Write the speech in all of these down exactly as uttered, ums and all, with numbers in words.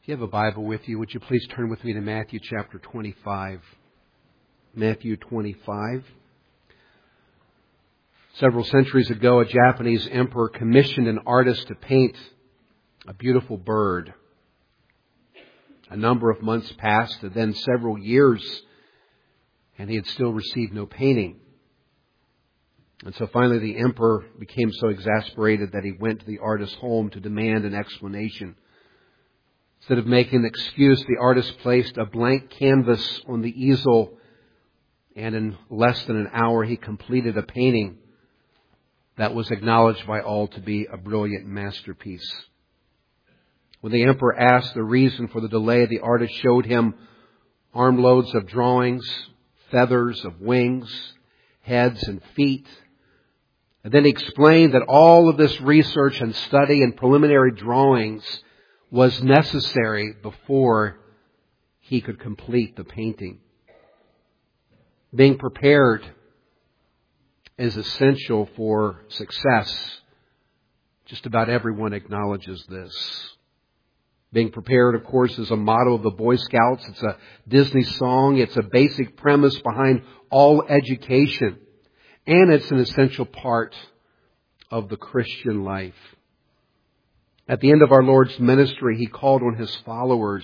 If you have a Bible with you, would you please turn with me to Matthew chapter twenty-five. Matthew twenty-five. Several centuries ago, a Japanese emperor commissioned an artist to paint a beautiful bird. A number of months passed, and then several years, and he had still received no painting. And so finally the emperor became so exasperated that he went to the artist's home to demand an explanation. Instead of making an excuse, the artist placed a blank canvas on the easel, and in less than an hour he completed a painting that was acknowledged by all to be a brilliant masterpiece. When the emperor asked the reason for the delay, the artist showed him armloads of drawings, feathers of wings, heads and feet. And then he explained that all of this research and study and preliminary drawings was necessary before he could complete the painting. Being prepared is essential for success. Just about everyone acknowledges this. Being prepared, of course, is a motto of the Boy Scouts. It's a Disney song. It's a basic premise behind all education. And it's an essential part of the Christian life. At the end of our Lord's ministry, He called on His followers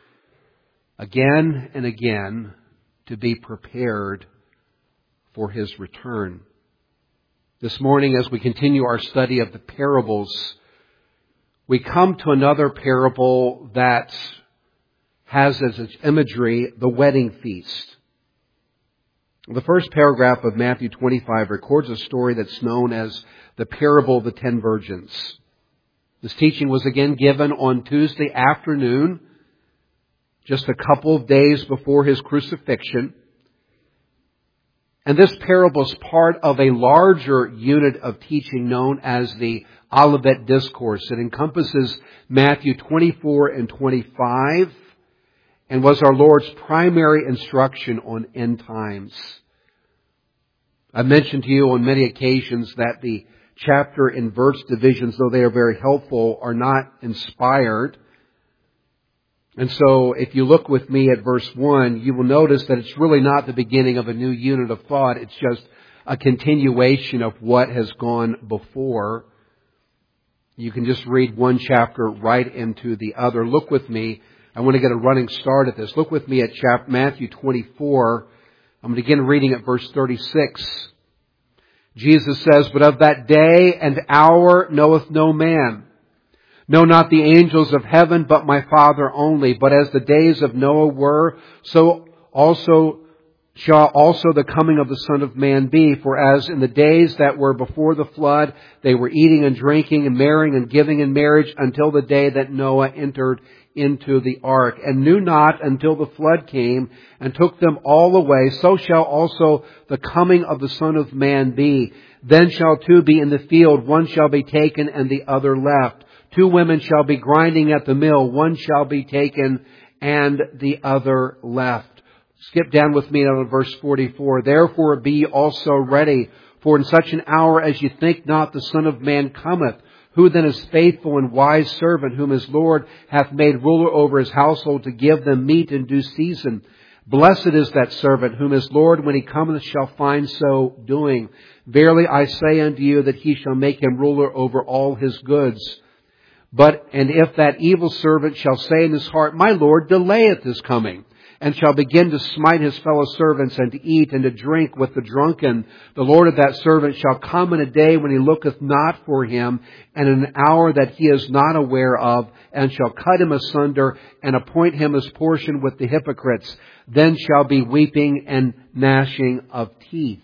again and again to be prepared for His return. This morning, as we continue our study of the parables, we come to another parable that has as its imagery the wedding feast. The first paragraph of Matthew twenty-five records a story that's known as the parable of the ten virgins. This teaching was again given on Tuesday afternoon, just a couple of days before His crucifixion. And this parable is part of a larger unit of teaching known as the Olivet Discourse. It encompasses Matthew twenty-four and twenty-five and was our Lord's primary instruction on end times. I've mentioned to you on many occasions that the chapter and verse divisions, though they are very helpful, are not inspired. And so if you look with me at verse one, you will notice that it's really not the beginning of a new unit of thought. It's just a continuation of what has gone before. You can just read one chapter right into the other. Look with me. I want to get a running start at this. Look with me at chapter Matthew twenty-four. I'm going to begin reading at verse thirty-six. Jesus says, "But of that day and hour knoweth no man. No, not the angels of heaven, but my Father only. But as the days of Noah were, so also shall also the coming of the Son of Man be. For as in the days that were before the flood, they were eating and drinking and marrying and giving in marriage until the day that Noah entered into the ark, and knew not until the flood came and took them all away, so shall also the coming of the Son of Man be. Then shall two be in the field, one shall be taken and the other left. Two women shall be grinding at the mill, one shall be taken and the other left." Skip down with me to verse forty-four. "Therefore be also ready, for in such an hour as you think not the Son of Man cometh. Who then is faithful and wise servant, whom his Lord hath made ruler over his household to give them meat in due season? Blessed is that servant, whom his Lord, when he cometh, shall find so doing. Verily I say unto you, that he shall make him ruler over all his goods. But, and if that evil servant shall say in his heart, My Lord delayeth his coming, and shall begin to smite his fellow servants, and to eat and to drink with the drunken, the Lord of that servant shall come in a day when he looketh not for him, and in an hour that he is not aware of, and shall cut him asunder, and appoint him his portion with the hypocrites. Then shall be weeping and gnashing of teeth."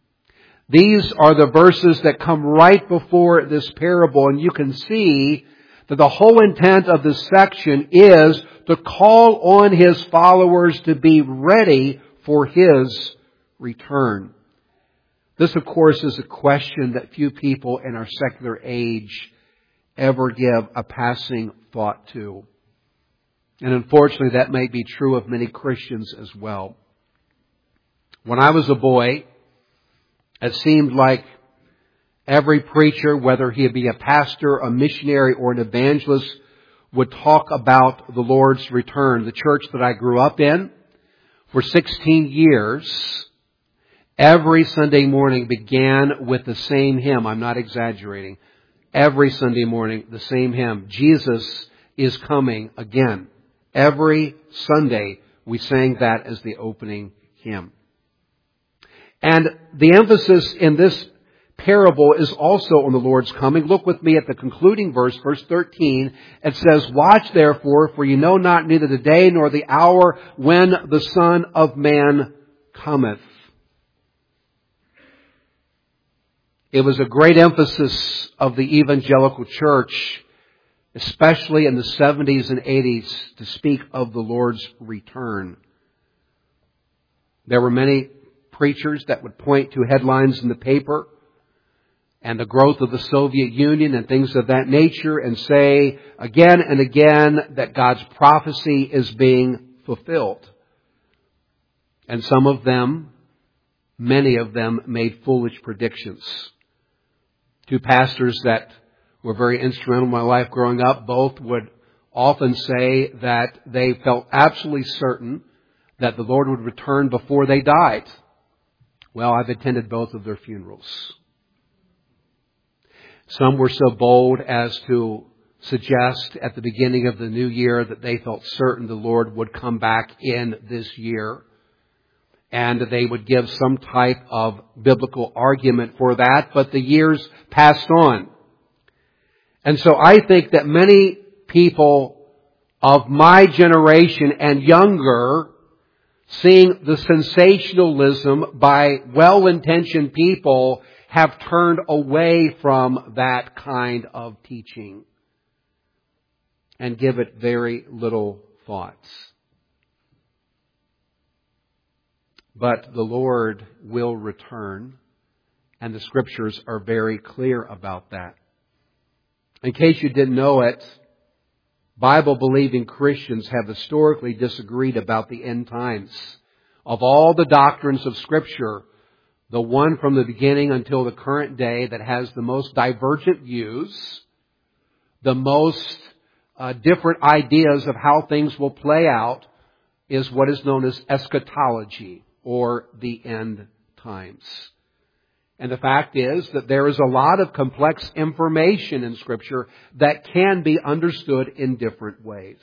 These are the verses that come right before this parable, and you can see that the whole intent of this section is to call on His followers to be ready for His return. This, of course, is a question that few people in our secular age ever give a passing thought to. And unfortunately, that may be true of many Christians as well. When I was a boy, it seemed like every preacher, whether he be a pastor, a missionary, or an evangelist, would talk about the Lord's return. The church that I grew up in for sixteen years, every Sunday morning began with the same hymn. I'm not exaggerating. Every Sunday morning, the same hymn. Jesus is coming again. Every Sunday, we sang that as the opening hymn. And the emphasis in this parable is also on the Lord's coming. Look with me at the concluding verse, verse thirteen. It says, "Watch therefore, for you know not neither the day nor the hour when the Son of Man cometh." It was a great emphasis of the evangelical church, especially in the seventies and eighties, to speak of the Lord's return. There were many preachers that would point to headlines in the paper and the growth of the Soviet Union and things of that nature and say again and again that God's prophecy is being fulfilled. And some of them, many of them, made foolish predictions. Two pastors that were very instrumental in my life growing up, both would often say that they felt absolutely certain that the Lord would return before they died. Well, I've attended both of their funerals. Some were so bold as to suggest at the beginning of the new year that they felt certain the Lord would come back in this year. And they would give some type of biblical argument for that, but the years passed on. And so I think that many people of my generation and younger, seeing the sensationalism by well-intentioned people, have turned away from that kind of teaching and give it very little thoughts. But the Lord will return, and the Scriptures are very clear about that. In case you didn't know it, Bible-believing Christians have historically disagreed about the end times. Of all the doctrines of Scripture, the one from the beginning until the current day that has the most divergent views, the most uh, different ideas of how things will play out, is what is known as eschatology, or the end times. And the fact is that there is a lot of complex information in Scripture that can be understood in different ways.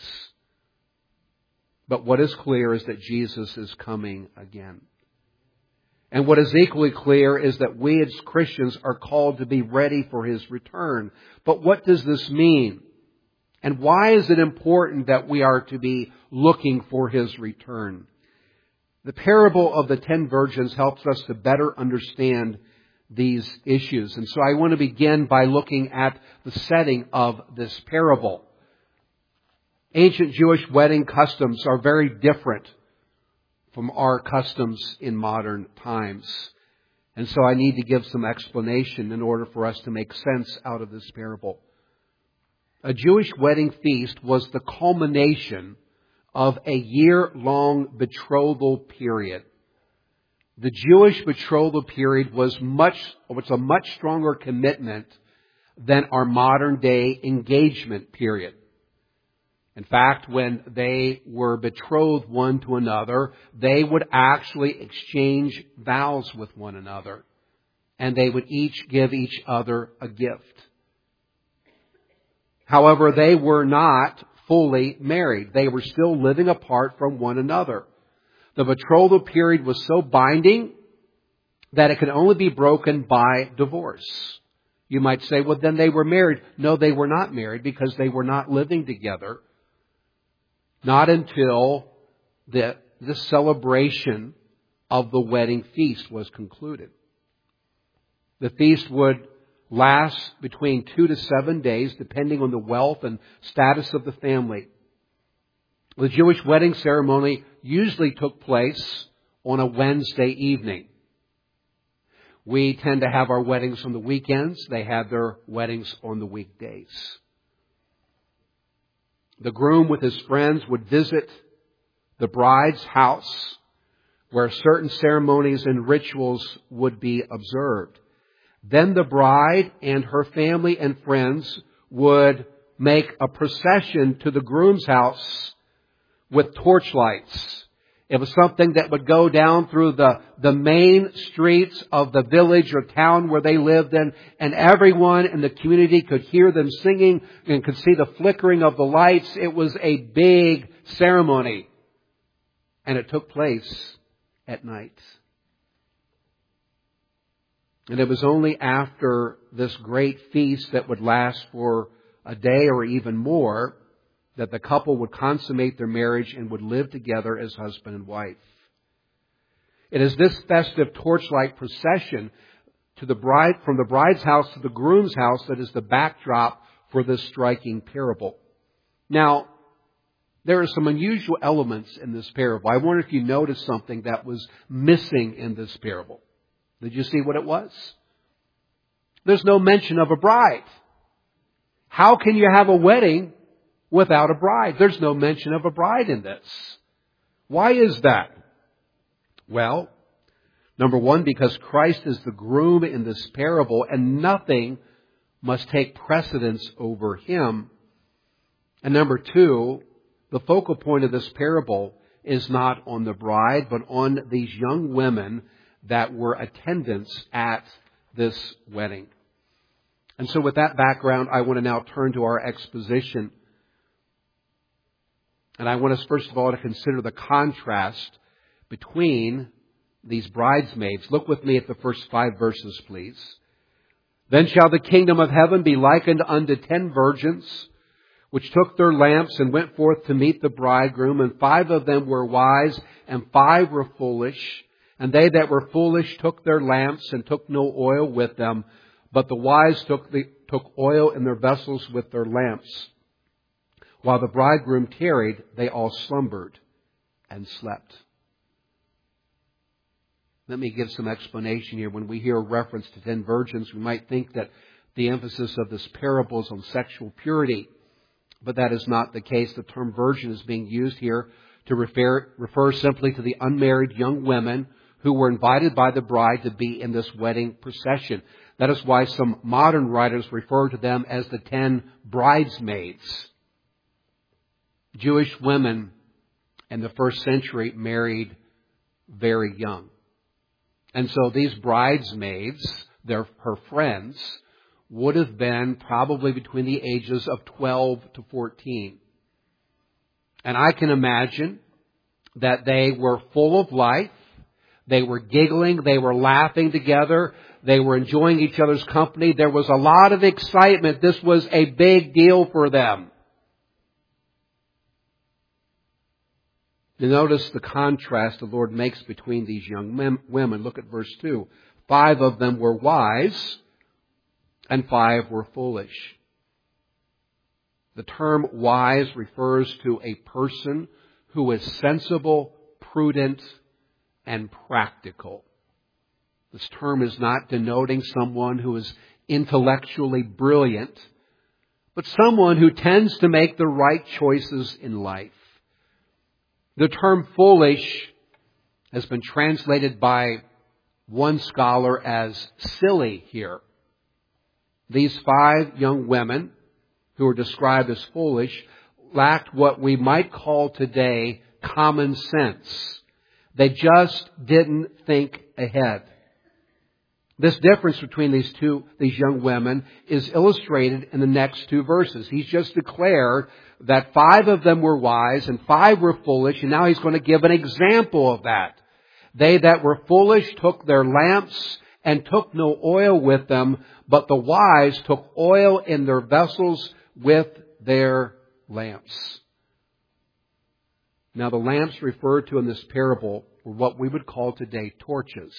But what is clear is that Jesus is coming again. And what is equally clear is that we as Christians are called to be ready for His return. But what does this mean? And why is it important that we are to be looking for His return? The parable of the ten virgins helps us to better understand these issues. And so I want to begin by looking at the setting of this parable. Ancient Jewish wedding customs are very different from our customs in modern times. And so I need to give some explanation in order for us to make sense out of this parable. A Jewish wedding feast was the culmination of a year-long betrothal period. The Jewish betrothal period was much, was a much stronger commitment than our modern day engagement period. In fact, when they were betrothed one to another, they would actually exchange vows with one another. And they would each give each other a gift. However, they were not fully married. They were still living apart from one another. The betrothal period was so binding that it could only be broken by divorce. You might say, well, then they were married. No, they were not married because they were not living together. Not until the, the celebration of the wedding feast was concluded. The feast would last between two to seven days, depending on the wealth and status of the family. The Jewish wedding ceremony usually took place on a Wednesday evening. We tend to have our weddings on the weekends. They have their weddings on the weekdays. The groom with his friends would visit the bride's house where certain ceremonies and rituals would be observed. Then the bride and her family and friends would make a procession to the groom's house with torchlights. It was something that would go down through the, the main streets of the village or town where they lived in, and everyone in the community could hear them singing and could see the flickering of the lights. It was a big ceremony. And it took place at night. And it was only after this great feast that would last for a day or even more that the couple would consummate their marriage and would live together as husband and wife. It is this festive torchlight procession to the bride, from the bride's house to the groom's house, that is the backdrop for this striking parable. Now, there are some unusual elements in this parable. I wonder if you noticed something that was missing in this parable. Did you see what it was? There's no mention of a bride. How can you have a wedding without a bride? There's no mention of a bride in this. Why is that? Well, number one, because Christ is the groom in this parable and nothing must take precedence over Him. And number two, the focal point of this parable is not on the bride, but on these young women that were attendants at this wedding. And so with that background, I want to now turn to our exposition. And I want us, first of all, to consider the contrast between these bridesmaids. Look with me at the first five verses, please. Then shall the kingdom of heaven be likened unto ten virgins, which took their lamps and went forth to meet the bridegroom. And five of them were wise, and five were foolish. And they that were foolish took their lamps and took no oil with them. But the wise took, the, took oil in their vessels with their lamps. While the bridegroom tarried, they all slumbered and slept. Let me give some explanation here. When we hear a reference to ten virgins, we might think that the emphasis of this parable is on sexual purity. But that is not the case. The term virgin is being used here to refer, refer simply to the unmarried young women who were invited by the bride to be in this wedding procession. That is why some modern writers refer to them as the ten bridesmaids. Jewish women in the first century married very young. And so these bridesmaids, their, her friends, would have been probably between the ages of twelve to fourteen. And I can imagine that they were full of life. They were giggling. They were laughing together. They were enjoying each other's company. There was a lot of excitement. This was a big deal for them. You notice the contrast the Lord makes between these young mem- women. Look at verse two. Five of them were wise, and five were foolish. The term wise refers to a person who is sensible, prudent, and practical. This term is not denoting someone who is intellectually brilliant, but someone who tends to make the right choices in life. The term foolish has been translated by one scholar as silly here. These five young women who are described as foolish lacked what we might call today common sense. They just didn't think ahead. This difference between these two, these young women is illustrated in the next two verses. He's just declared that five of them were wise and five were foolish, and now he's going to give an example of that. They that were foolish took their lamps and took no oil with them, but the wise took oil in their vessels with their lamps. Now the lamps referred to in this parable were what we would call today torches.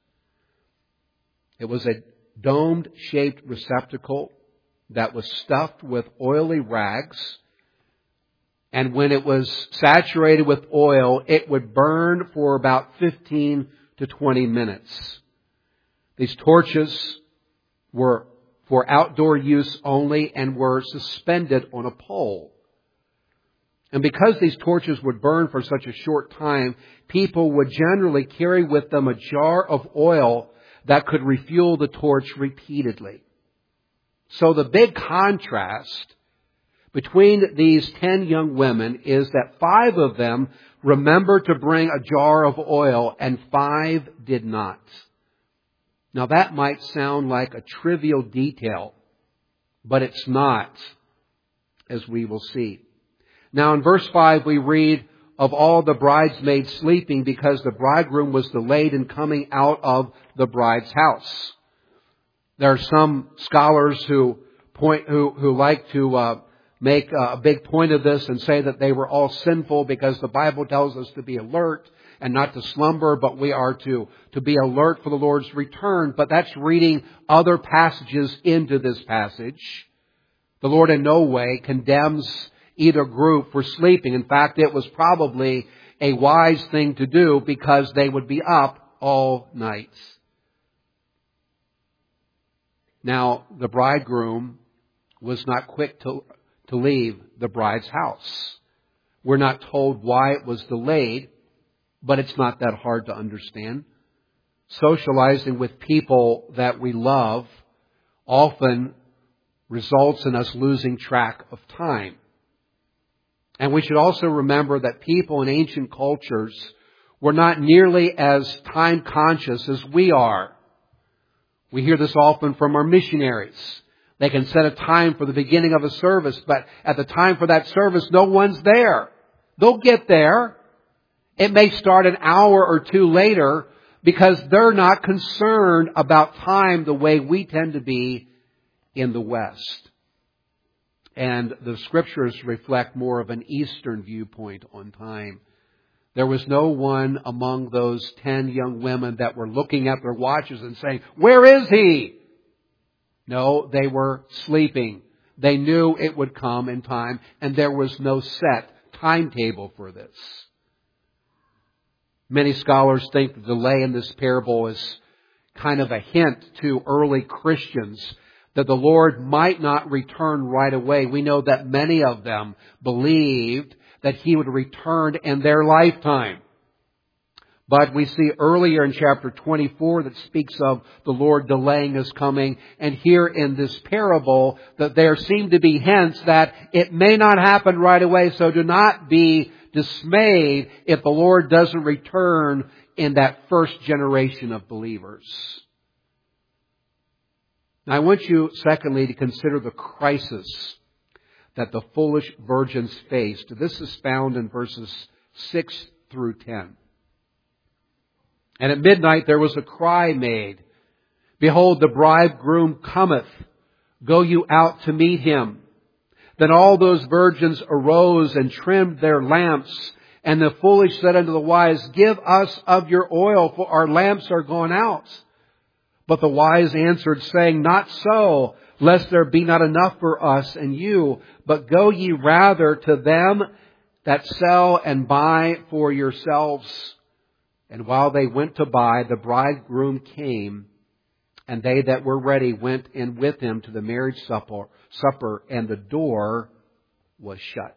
It was a domed-shaped receptacle that was stuffed with oily rags. And when it was saturated with oil, it would burn for about fifteen to twenty minutes. These torches were for outdoor use only and were suspended on a pole. And because these torches would burn for such a short time, people would generally carry with them a jar of oil that could refuel the torch repeatedly. So the big contrast between these ten young women is that five of them remembered to bring a jar of oil and five did not. Now that might sound like a trivial detail, but it's not, as we will see. Now in verse five we read of all the bridesmaids sleeping because the bridegroom was delayed in coming out of the bride's house. There are some scholars who point, who, who like to uh, make a big point of this and say that they were all sinful because the Bible tells us to be alert and not to slumber, but we are to, to be alert for the Lord's return. But that's reading other passages into this passage. The Lord in no way condemns either group for sleeping. In fact, it was probably a wise thing to do because they would be up all night. Now, the bridegroom was not quick to, to leave the bride's house. We're not told why it was delayed, but it's not that hard to understand. Socializing with people that we love often results in us losing track of time. And we should also remember that people in ancient cultures were not nearly as time conscious as we are. We hear this often from our missionaries. They can set a time for the beginning of a service, but at the time for that service, no one's there. They'll get there. It may start an hour or two later because they're not concerned about time the way we tend to be in the West. And the Scriptures reflect more of an Eastern viewpoint on time. There was no one among those ten young women that were looking at their watches and saying, "Where is he?" No, they were sleeping. They knew it would come in time, and there was no set timetable for this. Many scholars think the delay in this parable is kind of a hint to early Christians that the Lord might not return right away. We know that many of them believed that He would return in their lifetime. But we see earlier in chapter twenty-four that speaks of the Lord delaying His coming. And here in this parable that there seem to be hints that it may not happen right away. So do not be dismayed if the Lord doesn't return in that first generation of believers. Now I want you, secondly, to consider the crisis that the foolish virgins faced. This is found in verses six through ten. And at midnight there was a cry made, "Behold, the bridegroom cometh. Go you out to meet him." Then all those virgins arose and trimmed their lamps. And the foolish said unto the wise, "Give us of your oil, for our lamps are gone out." But the wise answered, saying, "Not so, lest there be not enough for us and you. But go ye rather to them that sell and buy for yourselves." And while they went to buy, the bridegroom came, and they that were ready went in with him to the marriage supper, supper, and the door was shut.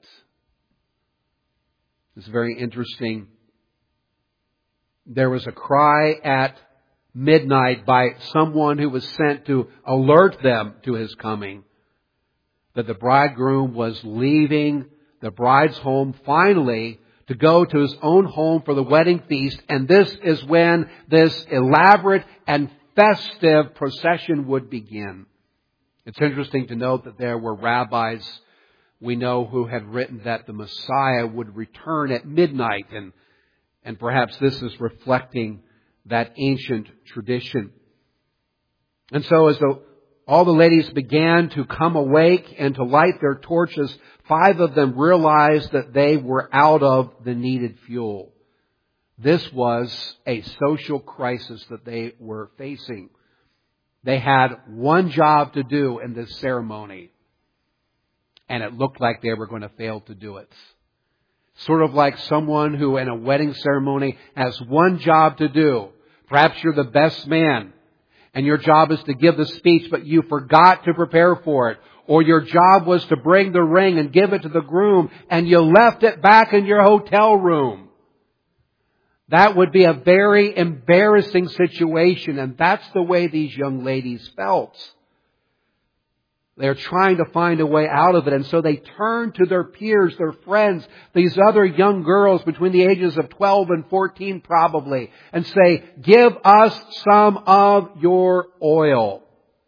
It's very interesting. There was a cry at midnight by someone who was sent to alert them to His coming, that the bridegroom was leaving the bride's home finally to go to his own home for the wedding feast. And this is when this elaborate and festive procession would begin. It's interesting to note that there were rabbis we know who had written that the Messiah would return at midnight. And, and perhaps this is reflecting that ancient tradition. And so as the, all the ladies began to come awake and to light their torches, five of them realized that they were out of the needed fuel. This was a social crisis that they were facing. They had one job to do in this ceremony, and it looked like they were going to fail to do it. Sort of like someone who in a wedding ceremony has one job to do. Perhaps you're the best man, and your job is to give the speech, but you forgot to prepare for it. Or your job was to bring the ring and give it to the groom, and you left it back in your hotel room. That would be a very embarrassing situation, and that's the way these young ladies felt. They're trying to find a way out of it. And so they turn to their peers, their friends, these other young girls between the ages of twelve and fourteen probably, and say, give us some of your oil.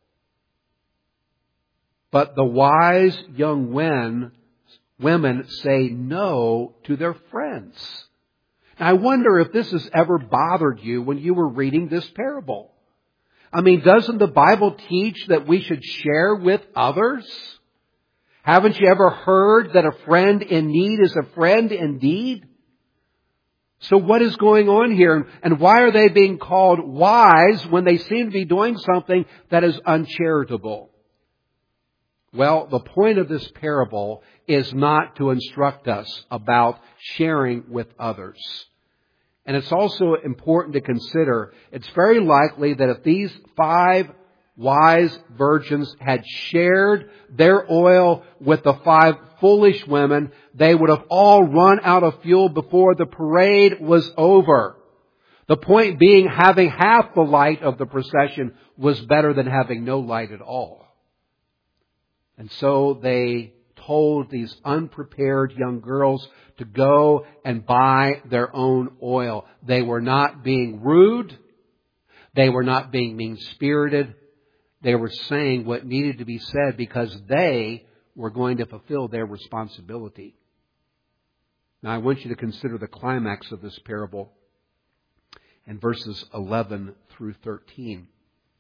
But the wise young women, women say no to their friends. Now, I wonder if this has ever bothered you when you were reading this parable. I mean, doesn't the Bible teach that we should share with others? Haven't you ever heard that a friend in need is a friend indeed? So what is going on here? And why are they being called wise when they seem to be doing something that is uncharitable? Well, the point of this parable is not to instruct us about sharing with others. And it's also important to consider, it's very likely that if these five wise virgins had shared their oil with the five foolish women, they would have all run out of fuel before the parade was over. The point being, having half the light of the procession was better than having no light at all. And so they told these unprepared young girls to go and buy their own oil. They were not being rude. They were not being mean-spirited. They were saying what needed to be said because they were going to fulfill their responsibility. Now I want you to consider the climax of this parable in verses eleven through thirteen.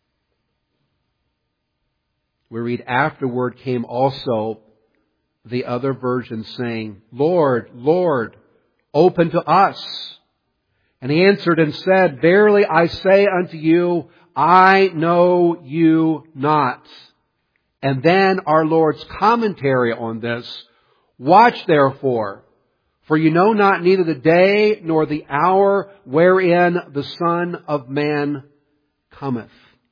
We read, afterward came also the other virgins saying, Lord, Lord, open to us. And he answered and said, verily I say unto you, I know you not. And then our Lord's commentary on this, watch therefore, for you know not neither the day nor the hour wherein the Son of Man cometh.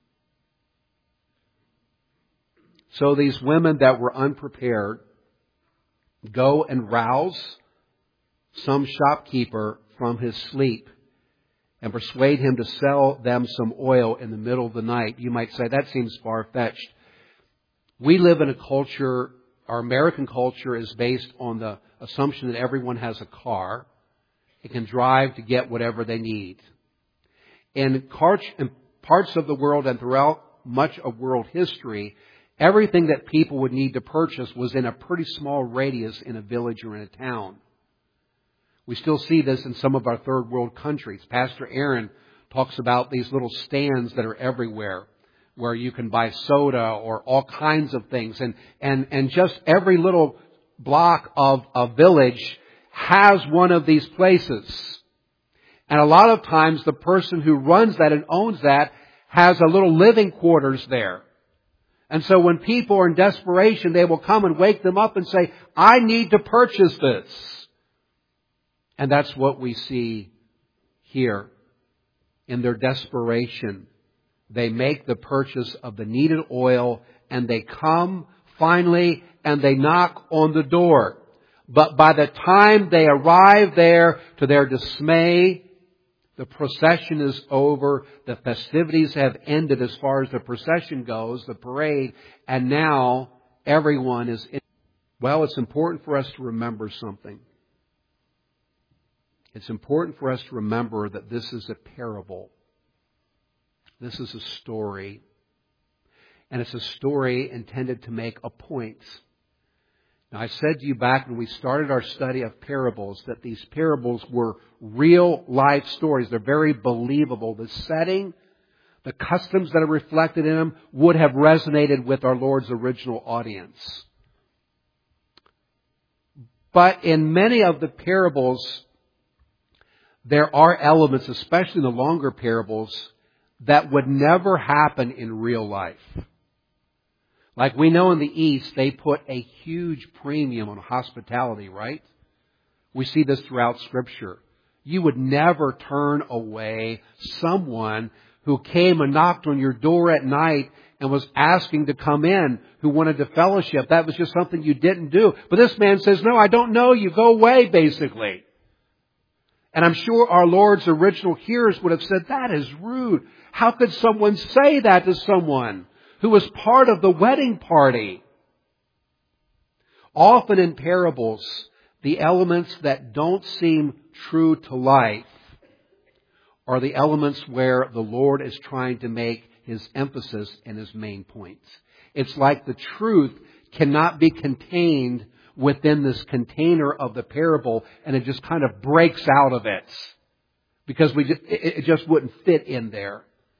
So these women that were unprepared go and rouse some shopkeeper from his sleep and persuade him to sell them some oil in the middle of the night. You might say, that seems far-fetched. We live in a culture, our American culture is based on the assumption that everyone has a car. It can drive to get whatever they need. In parts of the world and throughout much of world history, everything that people would need to purchase was in a pretty small radius in a village or in a town. We still see this in some of our third world countries. Pastor Aaron talks about these little stands that are everywhere where you can buy soda or all kinds of things. And, and, and just every little block of a village has one of these places. And a lot of times the person who runs that and owns that has a little living quarters there. And so when people are in desperation, they will come and wake them up and say, I need to purchase this. And that's what we see here. In their desperation, they make the purchase of the needed oil and they come finally and they knock on the door. But by the time they arrive there, to their dismay, the procession is over. The festivities have ended as far as the procession goes, the parade, and now everyone is in. Well, it's important for us to remember something. It's important for us to remember that this is a parable. This is a story. And it's a story intended to make a point. Now, I said to you back when we started our study of parables that these parables were real life stories. They're very believable. The setting, the customs that are reflected in them would have resonated with our Lord's original audience. But in many of the parables, there are elements, especially in the longer parables, that would never happen in real life. Like we know in the East, they put a huge premium on hospitality, right? We see this throughout Scripture. You would never turn away someone who came and knocked on your door at night and was asking to come in, who wanted to fellowship. That was just something you didn't do. But this man says, no, I don't know you. Go away, basically. And I'm sure our Lord's original hearers would have said, that is rude. How could someone say that to someone who was part of the wedding party? Often in parables, the elements that don't seem true to life are the elements where the Lord is trying to make His emphasis and His main points. It's like the truth cannot be contained within this container of the parable, and it just kind of breaks out of it because we just, it just wouldn't fit in there.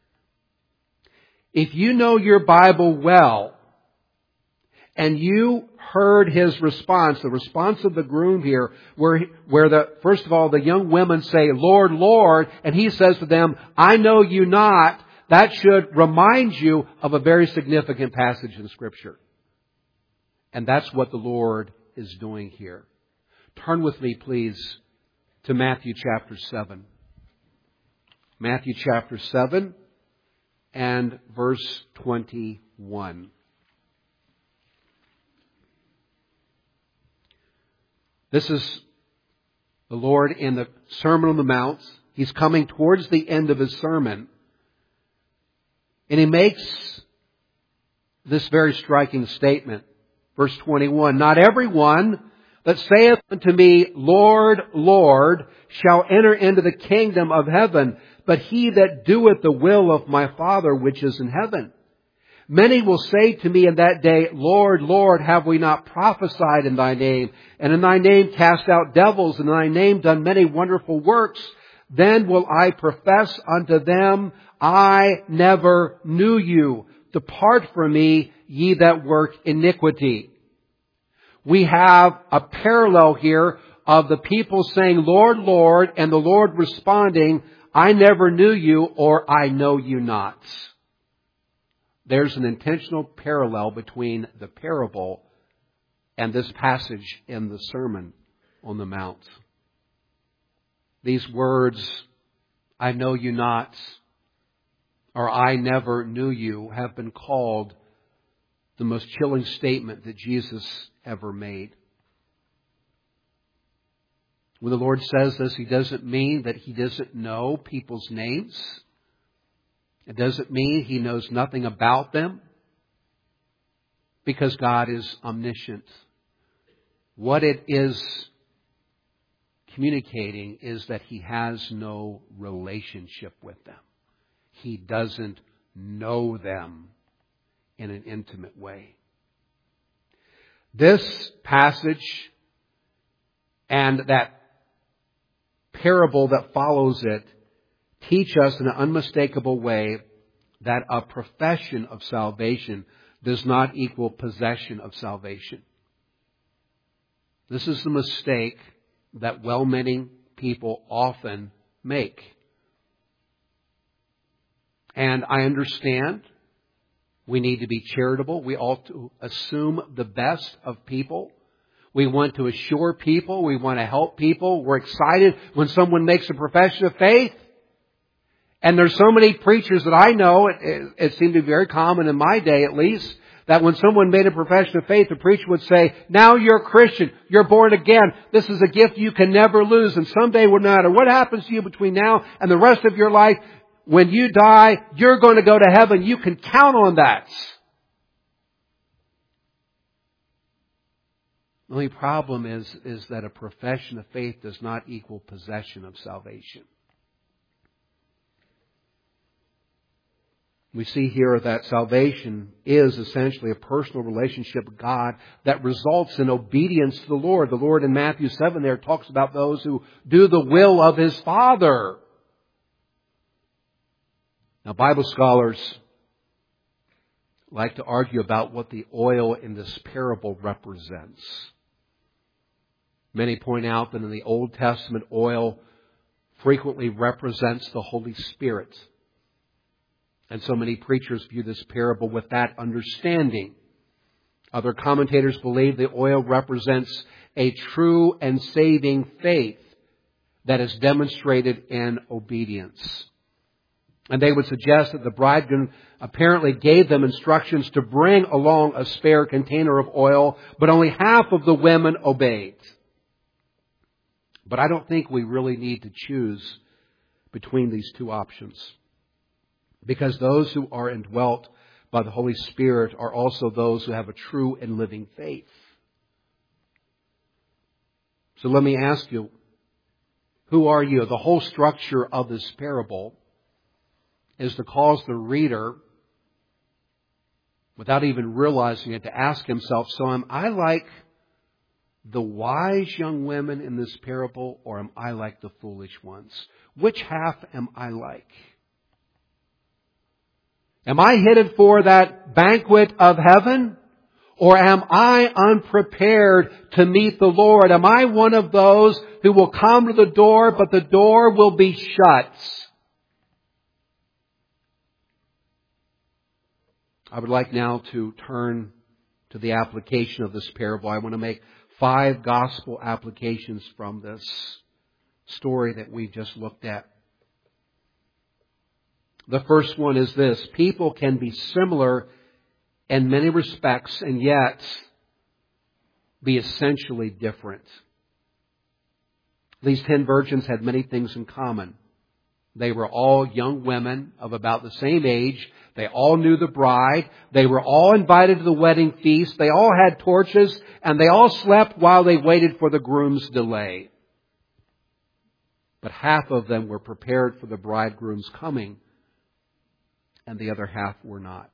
If you know your Bible well, and you heard his response, the response of the groom here, where, where the, first of all, the young women say, Lord, Lord, and he says to them, I know you not, that should remind you of a very significant passage in Scripture. And that's what the Lord is doing here. Turn with me, please, to Matthew chapter seven. Matthew chapter seven and verse twenty-one. This is the Lord in the Sermon on the Mount. He's coming towards the end of His sermon. And He makes this very striking statement. Verse twenty-one, Not everyone that saith unto me, Lord, Lord, shall enter into the kingdom of heaven, but he that doeth the will of my Father which is in heaven. Many will say to me in that day, Lord, Lord, have we not prophesied in Thy name, and in Thy name cast out devils, and in Thy name done many wonderful works? Then will I profess unto them, I never knew you. Depart from me, ye that work iniquity. We have a parallel here of the people saying, Lord, Lord, and the Lord responding, I never knew you, or I know you not. There's an intentional parallel between the parable and this passage in the Sermon on the Mount. These words, I know you not, or I never knew you, have been called the most chilling statement that Jesus ever made. When the Lord says this, He doesn't mean that He doesn't know people's names. It doesn't mean He knows nothing about them, because God is omniscient. What it is communicating is that He has no relationship with them. He doesn't know them in an intimate way. This passage and that parable that follows it teach us in an unmistakable way that a profession of salvation does not equal possession of salvation. This is the mistake that well-meaning people often make. And I understand we need to be charitable. We ought to assume the best of people. We want to assure people. We want to help people. We're excited when someone makes a profession of faith. And there's so many preachers that I know, it, it, it seemed to be very common in my day at least, that when someone made a profession of faith, the preacher would say, now you're a Christian, you're born again, this is a gift you can never lose, and someday, no matter what happens to you between now and the rest of your life, when you die, you're going to go to heaven. You can count on that. The only problem is, is that a profession of faith does not equal possession of salvation. We see here that salvation is essentially a personal relationship with God that results in obedience to the Lord. The Lord in Matthew seven there talks about those who do the will of His Father. Now, Bible scholars like to argue about what the oil in this parable represents. Many point out that in the Old Testament, oil frequently represents the Holy Spirit. And so many preachers view this parable with that understanding. Other commentators believe the oil represents a true and saving faith that is demonstrated in obedience. And they would suggest that the bridegroom apparently gave them instructions to bring along a spare container of oil, but only half of the women obeyed. But I don't think we really need to choose between these two options, because those who are indwelt by the Holy Spirit are also those who have a true and living faith. So let me ask you, who are you? The whole structure of this parable is to cause the reader, without even realizing it, to ask himself, so am I like the wise young women in this parable, or am I like the foolish ones? Which half am I like? Am I headed for that banquet of heaven? Or am I unprepared to meet the Lord? Am I one of those who will come to the door, but the door will be shut? I would like now to turn to the application of this parable. I want to make five gospel applications from this story that we just looked at. The first one is this: people can be similar in many respects and yet be essentially different. These ten virgins had many things in common. They were all young women of about the same age. They all knew the bride. They were all invited to the wedding feast. They all had torches, and they all slept while they waited for the groom's delay. But half of them were prepared for the bridegroom's coming, and the other half were not.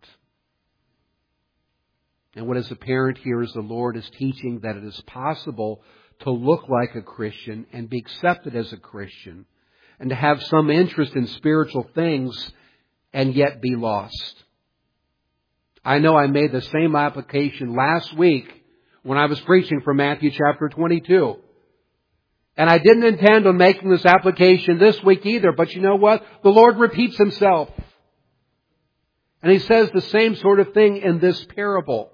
And what is apparent here is the Lord is teaching that it is possible to look like a Christian and be accepted as a Christian, and to have some interest in spiritual things and yet be lost. I know I made the same application last week when I was preaching from Matthew chapter twenty-two. And I didn't intend on making this application this week either, but you know what? The Lord repeats Himself. And He says the same sort of thing in this parable.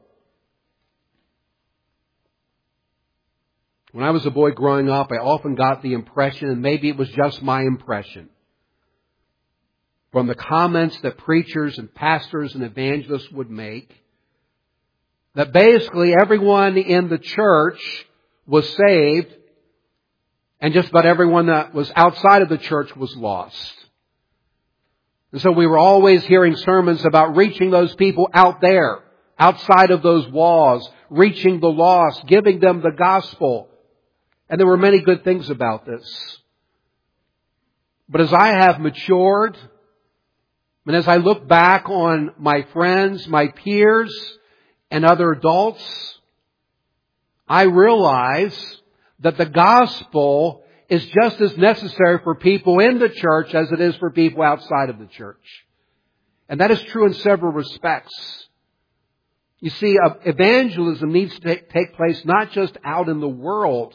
When I was a boy growing up, I often got the impression, and maybe it was just my impression, from the comments that preachers and pastors and evangelists would make, that basically everyone in the church was saved, and just about everyone that was outside of the church was lost. And so we were always hearing sermons about reaching those people out there, outside of those walls, reaching the lost, giving them the gospel. And there were many good things about this. But as I have matured, and as I look back on my friends, my peers, and other adults, I realize that the gospel is just as necessary for people in the church as it is for people outside of the church. And that is true in several respects. You see, evangelism needs to take place not just out in the world,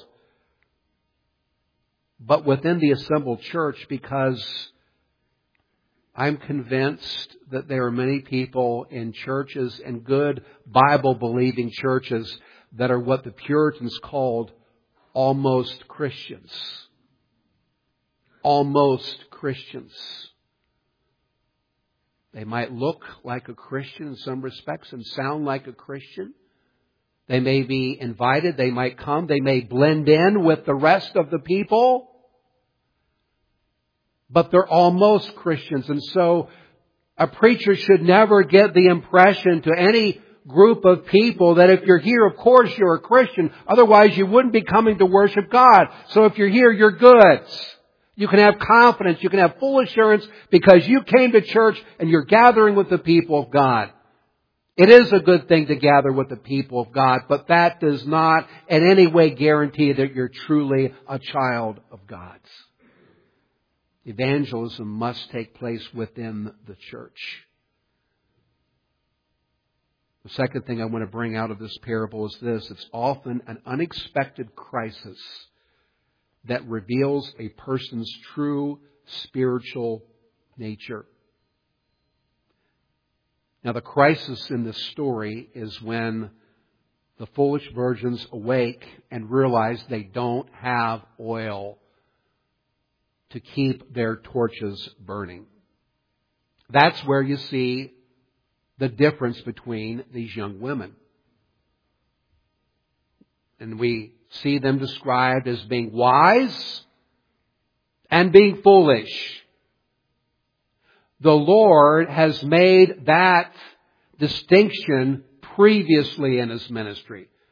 but within the assembled church, because I'm convinced that there are many people in churches, and good Bible-believing churches, that are what the Puritans called almost Christians. Almost Christians. They might look like a Christian in some respects and sound like a Christian. They may be invited. They might come. They may blend in with the rest of the people. But they're almost Christians. And so a preacher should never get the impression to any group of people that if you're here, of course you're a Christian. Otherwise you wouldn't be coming to worship God. So if you're here, you're good. You can have confidence. You can have full assurance because you came to church and you're gathering with the people of God. It is a good thing to gather with the people of God, but that does not in any way guarantee that you're truly a child of God. Evangelism must take place within the church. The second thing I want to bring out of this parable is this: it's often an unexpected crisis that reveals a person's true spiritual nature. Now, the crisis in this story is when the foolish virgins awake and realize they don't have oil to keep their torches burning. That's where you see the difference between these young women. And we see them described as being wise and being foolish. The Lord has made that distinction previously in His ministry.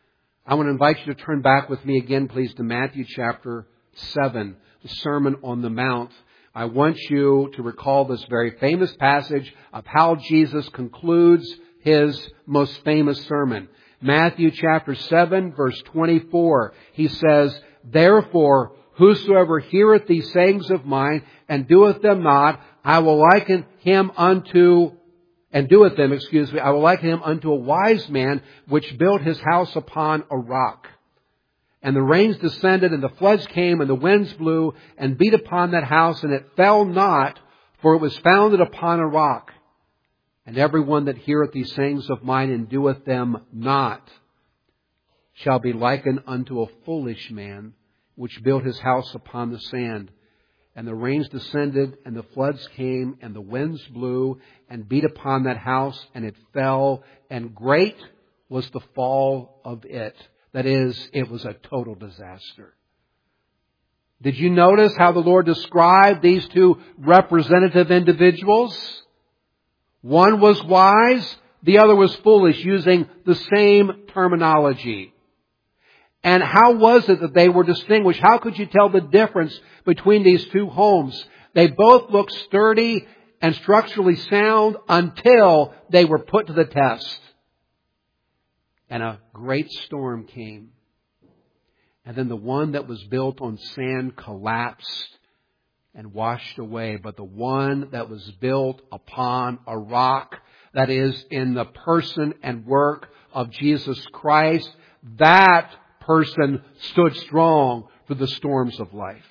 I want to invite you to turn back with me again, please, to Matthew chapter seven, the Sermon on the Mount. I want you to recall this very famous passage of how Jesus concludes His most famous sermon. Matthew chapter seven, verse twenty-four. He says, "Therefore, whosoever heareth these sayings of mine and doeth them not, I will liken him unto, and doeth them, excuse me, I will liken him unto a wise man which built his house upon a rock. And the rains descended, and the floods came, and the winds blew, and beat upon that house, and it fell not, for it was founded upon a rock. And every one that heareth these sayings of mine and doeth them not shall be likened unto a foolish man, which built his house upon the sand. And the rains descended, and the floods came, and the winds blew, and beat upon that house, and it fell, and great was the fall of it." That is, it was a total disaster. Did you notice how the Lord described these two representative individuals? One was wise, the other was foolish, using the same terminology. And how was it that they were distinguished? How could you tell the difference between these two homes? They both looked sturdy and structurally sound until they were put to the test. And a great storm came. And then the one that was built on sand collapsed and washed away. But the one that was built upon a rock, that is, in the person and work of Jesus Christ, that person stood strong through the storms of life.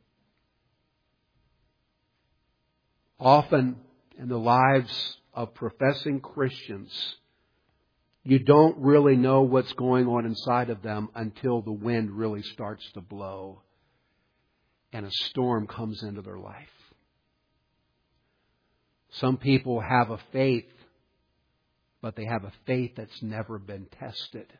Often in the lives of professing Christians, you don't really know what's going on inside of them until the wind really starts to blow and a storm comes into their life. Some people have a faith, but they have a faith that's never been tested.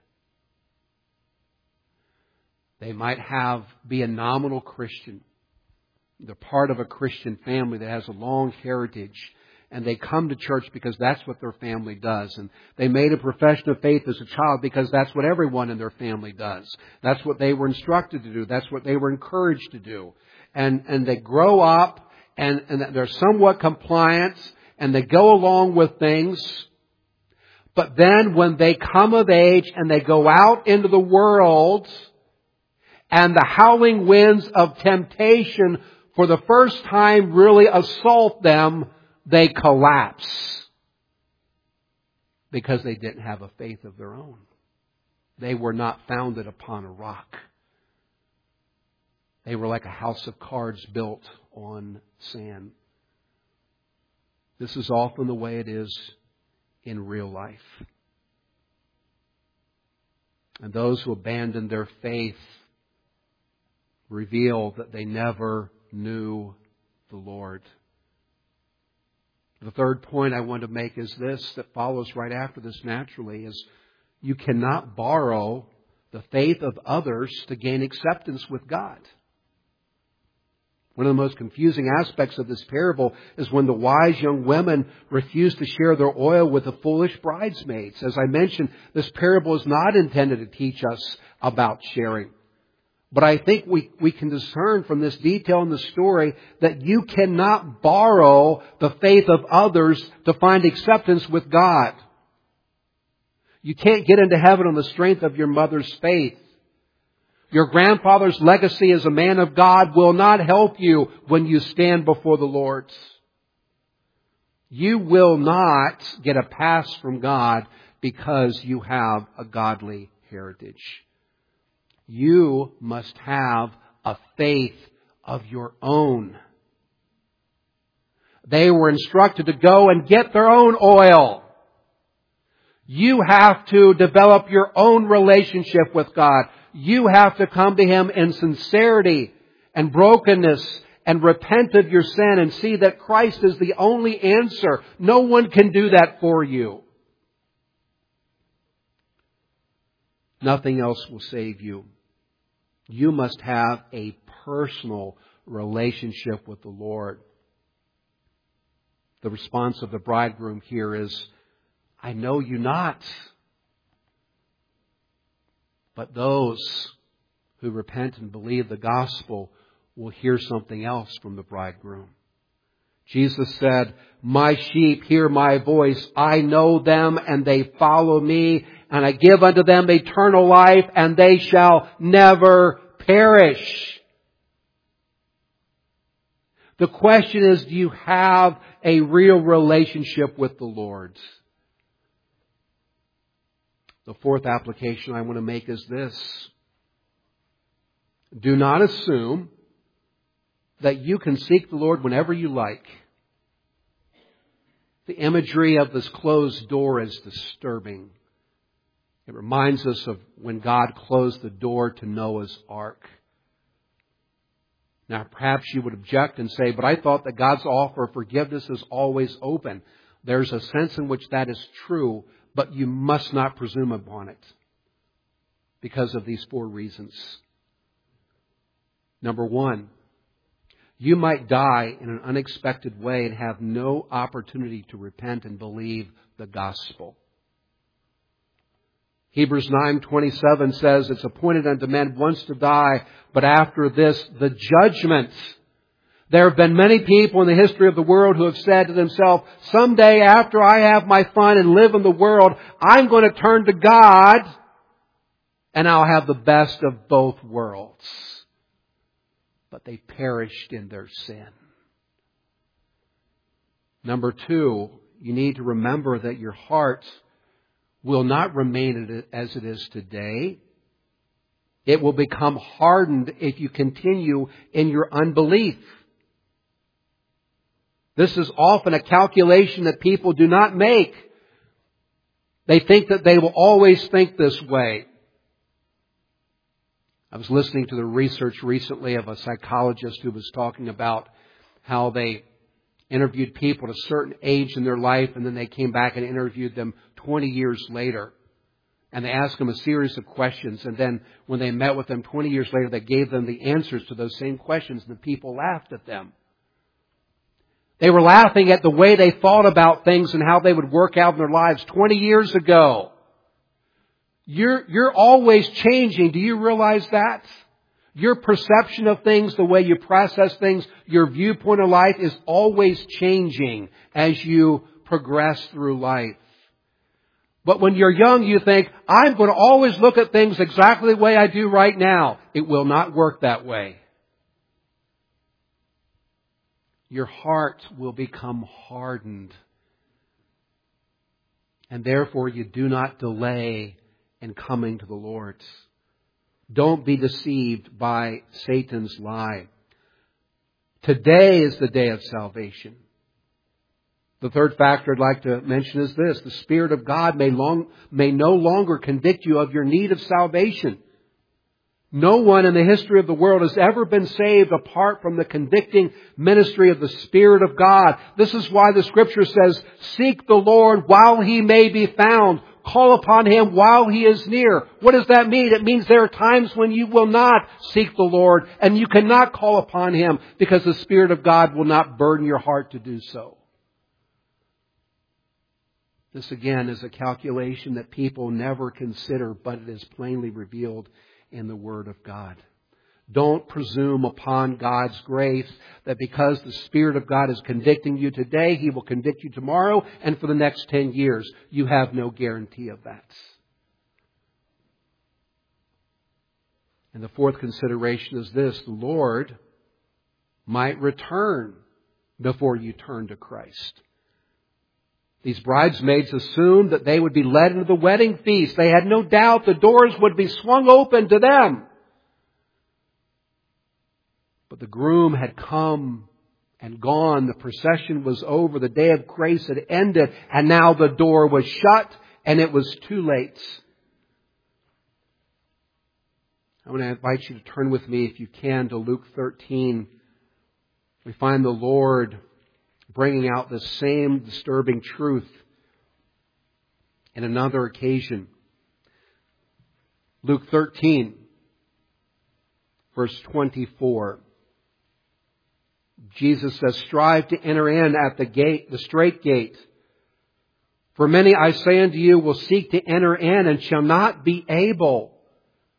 They might have be a nominal Christian. They're part of a Christian family that has a long heritage. And they come to church because that's what their family does. And they made a profession of faith as a child because that's what everyone in their family does. That's what they were instructed to do. That's what they were encouraged to do. And, and they grow up and, and they're somewhat compliant and they go along with things. But then when they come of age and they go out into the world and the howling winds of temptation for the first time really assault them, they collapse because they didn't have a faith of their own. They were not founded upon a rock. They were like a house of cards built on sand. This is often the way it is in real life. And those who abandon their faith reveal that they never knew the Lord. The third point I want to make is this, that follows right after this naturally, is you cannot borrow the faith of others to gain acceptance with God. One of the most confusing aspects of this parable is when the wise young women refuse to share their oil with the foolish bridesmaids. As I mentioned, this parable is not intended to teach us about sharing. But I think we, we can discern from this detail in the story that you cannot borrow the faith of others to find acceptance with God. You can't get into heaven on the strength of your mother's faith. Your grandfather's legacy as a man of God will not help you when you stand before the Lord. You will not get a pass from God because you have a godly heritage. You must have a faith of your own. They were instructed to go and get their own oil. You have to develop your own relationship with God. You have to come to Him in sincerity and brokenness and repent of your sin and see that Christ is the only answer. No one can do that for you. Nothing else will save you. You must have a personal relationship with the Lord. The response of the bridegroom here is, I know you not. But those who repent and believe the gospel will hear something else from the bridegroom. Jesus said, "My sheep hear my voice. I know them and they follow me. And I give unto them eternal life and they shall never perish." The question is, do you have a real relationship with the Lord? The fourth application I want to make is this. Do not assume that you can seek the Lord whenever you like. The imagery of this closed door is disturbing. It reminds us of when God closed the door to Noah's ark. Now, perhaps you would object and say, "But I thought that God's offer of forgiveness is always open." There's a sense in which that is true, but you must not presume upon it because of these four reasons. Number one, you might die in an unexpected way and have no opportunity to repent and believe the gospel. Hebrews nine twenty-seven says, "It's appointed unto men once to die, but after this, the judgment." There have been many people in the history of the world who have said to themselves, "Someday after I have my fun and live in the world, I'm going to turn to God and I'll have the best of both worlds." But they perished in their sin. Number two, you need to remember that your heart will not remain as it is today. It will become hardened if you continue in your unbelief. This is often a calculation that people do not make. They think that they will always think this way. I was listening to the research recently of a psychologist who was talking about how they interviewed people at a certain age in their life, and then they came back and interviewed them twenty years later. And they asked them a series of questions, and then when they met with them twenty years later, they gave them the answers to those same questions, and the people laughed at them. They were laughing at the way they thought about things and how they would work out in their lives twenty years ago. You're, you're always changing. Do you realize that? Your perception of things, the way you process things, your viewpoint of life is always changing as you progress through life. But when you're young, you think, "I'm going to always look at things exactly the way I do right now." It will not work that way. Your heart will become hardened. And therefore, you do not delay in coming to the Lord. Don't be deceived by Satan's lie. Today is the day of salvation. The third factor I'd like to mention is this. The Spirit of God may, long, may no longer convict you of your need of salvation. No one in the history of the world has ever been saved apart from the convicting ministry of the Spirit of God. This is why the Scripture says, "Seek the Lord while He may be found. Call upon Him while He is near." What does that mean? It means there are times when you will not seek the Lord and you cannot call upon Him because the Spirit of God will not burden your heart to do so. This again is a calculation that people never consider, but it is plainly revealed in the Word of God. Don't presume upon God's grace that because the Spirit of God is convicting you today, He will convict you tomorrow and for the next ten years. You have no guarantee of that. And the fourth consideration is this: the Lord might return before you turn to Christ. These bridesmaids assumed that they would be led into the wedding feast. They had no doubt the doors would be swung open to them. But the groom had come and gone. The procession was over. The day of grace had ended. And now the door was shut and it was too late. I want to invite you to turn with me, if you can, to Luke thirteen. We find the Lord bringing out the same disturbing truth in another occasion. Luke thirteen, verse twenty-four. Jesus says, "Strive to enter in at the gate, the straight gate. For many, I say unto you, will seek to enter in and shall not be able.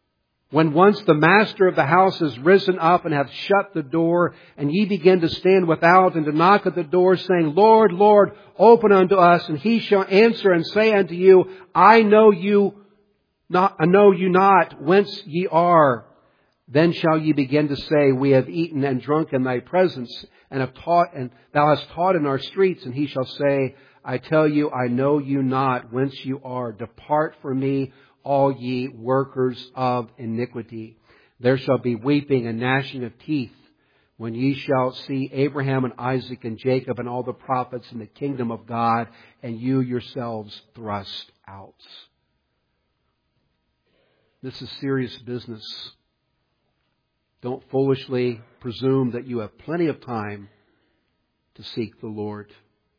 When once the master of the house is risen up and hath shut the door, and ye begin to stand without and to knock at the door, saying, Lord, Lord, open unto us, and he shall answer and say unto you, I know you not, I know you not whence ye are. Then shall ye begin to say, We have eaten and drunk in thy presence, and have taught, and thou hast taught in our streets. And he shall say, I tell you, I know you not whence you are. Depart from me, all ye workers of iniquity. There shall be weeping and gnashing of teeth when ye shall see Abraham and Isaac and Jacob and all the prophets in the kingdom of God, and you yourselves thrust out. This is serious business. Don't foolishly presume that you have plenty of time to seek the Lord.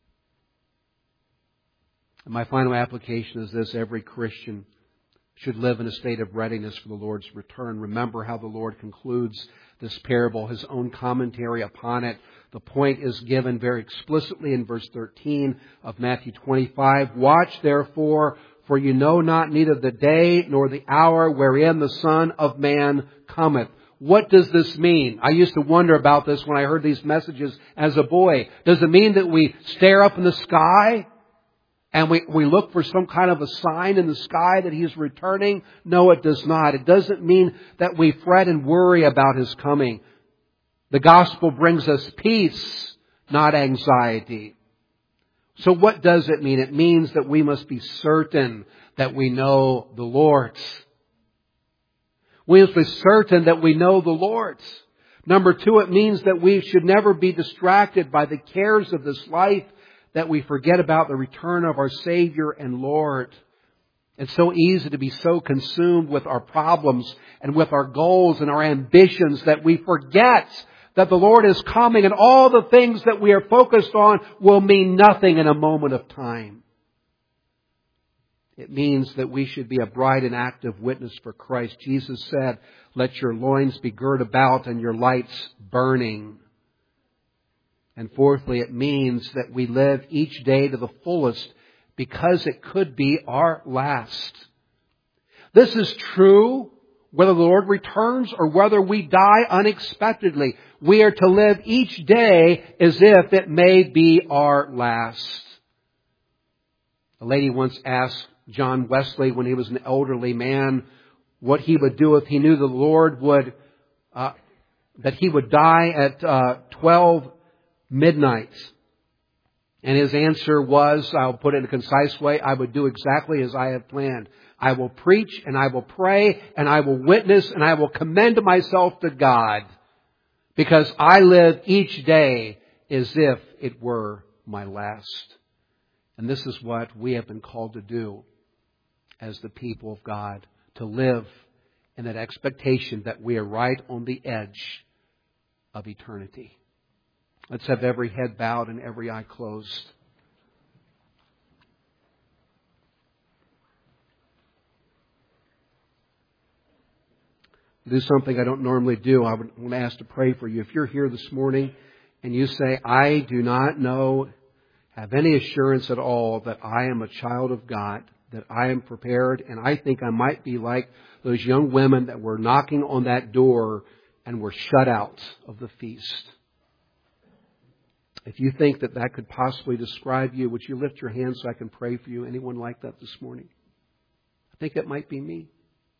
And my final application is this: every Christian should live in a state of readiness for the Lord's return. Remember how the Lord concludes this parable, His own commentary upon it. The point is given very explicitly in verse thirteen of Matthew twenty-five. Watch therefore, for you know not neither the day nor the hour wherein the Son of Man cometh. What does this mean? I used to wonder about this when I heard these messages as a boy. Does it mean that we stare up in the sky and we, we look for some kind of a sign in the sky that He's returning? No, it does not. It doesn't mean that we fret and worry about His coming. The gospel brings us peace, not anxiety. So what does it mean? It means that we must be certain that we know the Lord. We must be certain that we know the Lord. Number two, it means that we should never be distracted by the cares of this life, that we forget about the return of our Savior and Lord. It's so easy to be so consumed with our problems and with our goals and our ambitions that we forget that the Lord is coming, and all the things that we are focused on will mean nothing in a moment of time. It means that we should be a bright and active witness for Christ. Jesus said, let your loins be girt about and your lights burning. And fourthly, it means that we live each day to the fullest because it could be our last. This is true whether the Lord returns or whether we die unexpectedly. We are to live each day as if it may be our last. A lady once asked John Wesley, when he was an elderly man, what he would do if he knew the Lord would, uh, that he would die at uh, twelve midnight. And his answer was, I'll put it in a concise way, I would do exactly as I have planned. I will preach and I will pray and I will witness and I will commend myself to God, because I live each day as if it were my last. And this is what we have been called to do as the people of God, to live in that expectation that we are right on the edge of eternity. Let's have every head bowed and every eye closed. Do something I don't normally do. I would want to ask to pray for you. If you're here this morning and you say, I do not know, have any assurance at all that I am a child of God, that I am prepared, and I think I might be like those young women that were knocking on that door and were shut out of the feast. If you think that that could possibly describe you, would you lift your hand so I can pray for you? Anyone like that this morning? I think it might be me.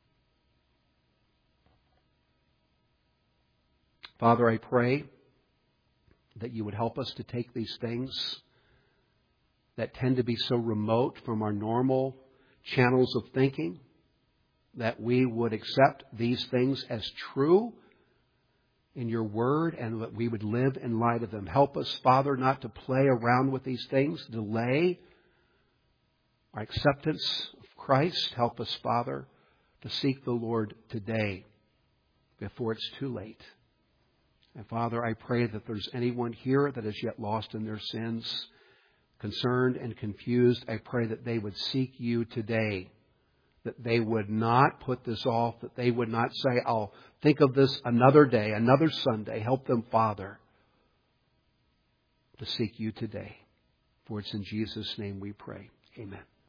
Father, I pray that you would help us to take these things that tend to be so remote from our normal channels of thinking, that we would accept these things as true in your word and that we would live in light of them. Help us, Father, not to play around with these things, delay our acceptance of Christ. Help us, Father, to seek the Lord today before it's too late. And Father, I pray that there's anyone here that is yet lost in their sins, concerned and confused. I pray that they would seek you today, that they would not put this off, that they would not say, I'll think of this another day, another Sunday. Help them, Father, to seek you today. For it's in Jesus' name we pray. Amen.